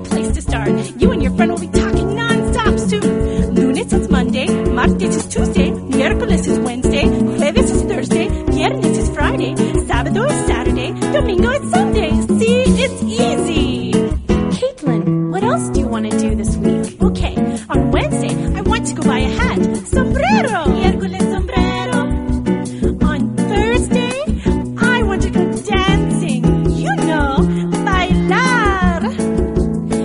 great place to start. You and your friend will be talking non-stop soon. Lunes is Monday, martes is Tuesday, miércoles is Wednesday, jueves is Thursday, viernes is Friday, sábado is Saturday, domingo is Sunday. See, it's easy. Caitlin, what else do you want to do